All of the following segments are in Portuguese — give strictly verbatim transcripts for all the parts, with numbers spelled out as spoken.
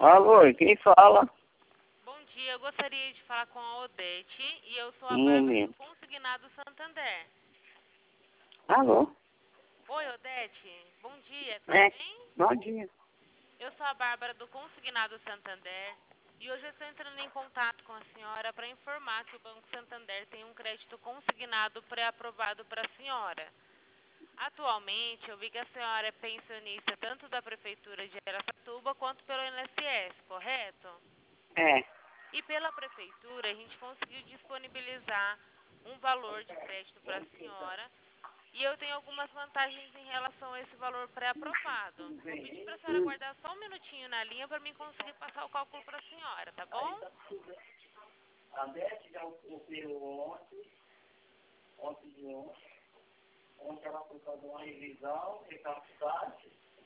Alô, quem fala? Bom dia, eu gostaria de falar com a Odete e eu sou a Um Bárbara do momento. Consignado Santander. Alô? Oi, Odete. Bom dia, tudo É, bem? bom dia. Eu sou a Bárbara do Consignado Santander e hoje eu estou entrando em contato com a senhora para informar que o Banco Santander tem um crédito consignado pré-aprovado para a senhora. Atualmente, eu vi que a senhora é pensionista tanto da Prefeitura de Araçatuba quanto pelo I N S S, correto? É, E pela Prefeitura, a gente conseguiu disponibilizar um valor de crédito para a senhora. E eu tenho algumas vantagens em relação a esse valor pré-aprovado. Vou pedir para a senhora hum, aguardar só um minutinho na linha para mim conseguir passar o cálculo para a senhora, tá bom? a Beth já operou ontem, ontem de ontem. Ontem ela foi fazer uma revisão, recapitulada.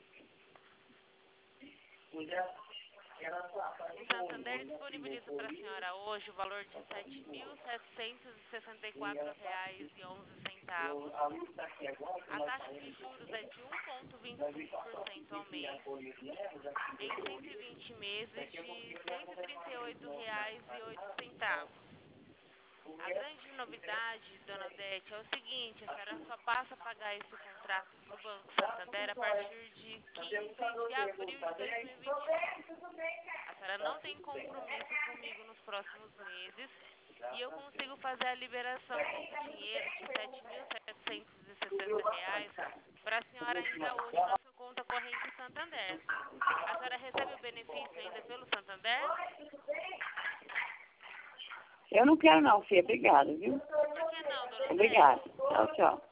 Hoje ela ela tá O fazendo Santander hoje, disponibiliza para a senhora hoje o valor de sete mil setecentos e sessenta e quatro reais e onze centavos. a luz está aqui agora, que A nós taxa de saímos do juros é de um vírgula vinte e nós cinco vimos por só cento ao que a mês, folha de leve, já se em deu cento e hoje. vinte meses Daqui a de pouquinho nós cento e vamos trinta e fazer oito de novo na reais e oito casa, então, centavos. o A resto, grande novidade, dona Odete, é o seguinte, a senhora só passa a pagar esse contrato no Banco Santander a partir de quinze de abril de dois mil e vinte e um. A senhora não tem compromisso comigo nos próximos meses e eu consigo fazer a liberação desse dinheiro de sete mil setecentos e sessenta reais para a senhora ainda hoje na sua conta corrente Santander. A senhora recebe o benefício ainda pelo Santander? eu não quero não, filha. Obrigada, viu? Por que não, dona Odete? Obrigada. Tchau, tchau.